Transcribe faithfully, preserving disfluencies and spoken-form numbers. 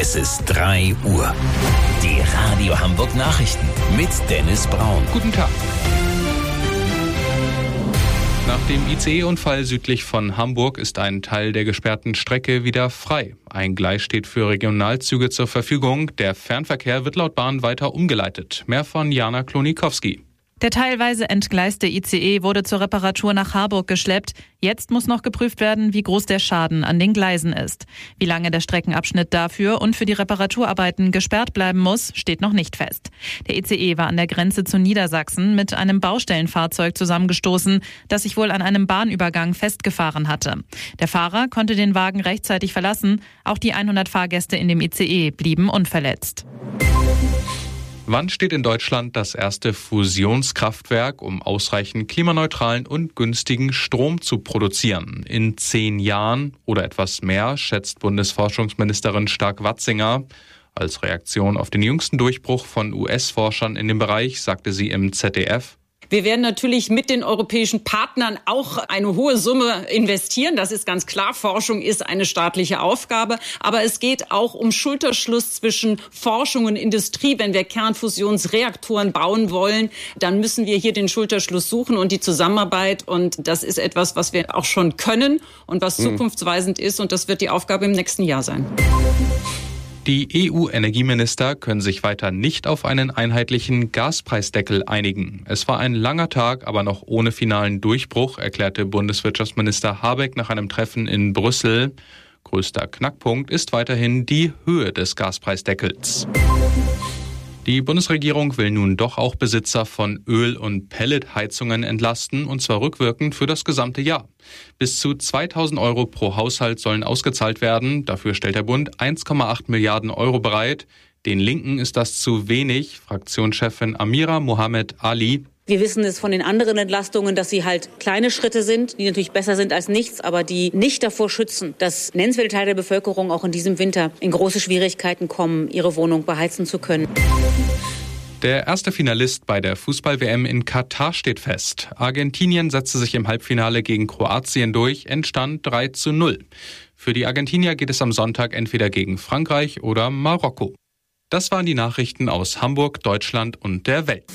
Es ist drei Uhr. Die Radio Hamburg Nachrichten mit Dennis Braun. Guten Tag. Nach dem I C E-Unfall südlich von Hamburg ist ein Teil der gesperrten Strecke wieder frei. Ein Gleis steht für Regionalzüge zur Verfügung. Der Fernverkehr wird laut Bahn weiter umgeleitet. Mehr von Jana Klonikowski. Der teilweise entgleiste I C E wurde zur Reparatur nach Harburg geschleppt. Jetzt muss noch geprüft werden, wie groß der Schaden an den Gleisen ist. Wie lange der Streckenabschnitt dafür und für die Reparaturarbeiten gesperrt bleiben muss, steht noch nicht fest. Der I C E war an der Grenze zu Niedersachsen mit einem Baustellenfahrzeug zusammengestoßen, das sich wohl an einem Bahnübergang festgefahren hatte. Der Fahrer konnte den Wagen rechtzeitig verlassen. Auch die hundert Fahrgäste in dem I C E blieben unverletzt. Wann steht in Deutschland das erste Fusionskraftwerk, um ausreichend klimaneutralen und günstigen Strom zu produzieren? In zehn Jahren oder etwas mehr, schätzt Bundesforschungsministerin Stark-Watzinger. Als Reaktion auf den jüngsten Durchbruch von U S-Forschern in dem Bereich sagte sie im Z D F: Wir werden natürlich mit den europäischen Partnern auch eine hohe Summe investieren. Das ist ganz klar. Forschung ist eine staatliche Aufgabe. Aber es geht auch um Schulterschluss zwischen Forschung und Industrie. Wenn wir Kernfusionsreaktoren bauen wollen, dann müssen wir hier den Schulterschluss suchen und die Zusammenarbeit. Und das ist etwas, was wir auch schon können und was mhm. zukunftsweisend ist. Und das wird die Aufgabe im nächsten Jahr sein. Die E U-Energieminister können sich weiter nicht auf einen einheitlichen Gaspreisdeckel einigen. Es war ein langer Tag, aber noch ohne finalen Durchbruch, erklärte Bundeswirtschaftsminister Habeck nach einem Treffen in Brüssel. Größter Knackpunkt ist weiterhin die Höhe des Gaspreisdeckels. Die Bundesregierung will nun doch auch Besitzer von Öl- und Pelletheizungen entlasten, und zwar rückwirkend für das gesamte Jahr. Bis zu zweitausend Euro pro Haushalt sollen ausgezahlt werden. Dafür stellt der Bund eins Komma acht Milliarden Euro bereit. Den Linken ist das zu wenig. Fraktionschefin Amira Mohammed Ali: Wir wissen es von den anderen Entlastungen, dass sie halt kleine Schritte sind, die natürlich besser sind als nichts, aber die nicht davor schützen, dass nennenswerte Teile der Bevölkerung auch in diesem Winter in große Schwierigkeiten kommen, ihre Wohnung beheizen zu können. Der erste Finalist bei der Fußball-W M in Katar steht fest. Argentinien setzte sich im Halbfinale gegen Kroatien durch, Endstand drei zu null. Für die Argentinier geht es am Sonntag entweder gegen Frankreich oder Marokko. Das waren die Nachrichten aus Hamburg, Deutschland und der Welt.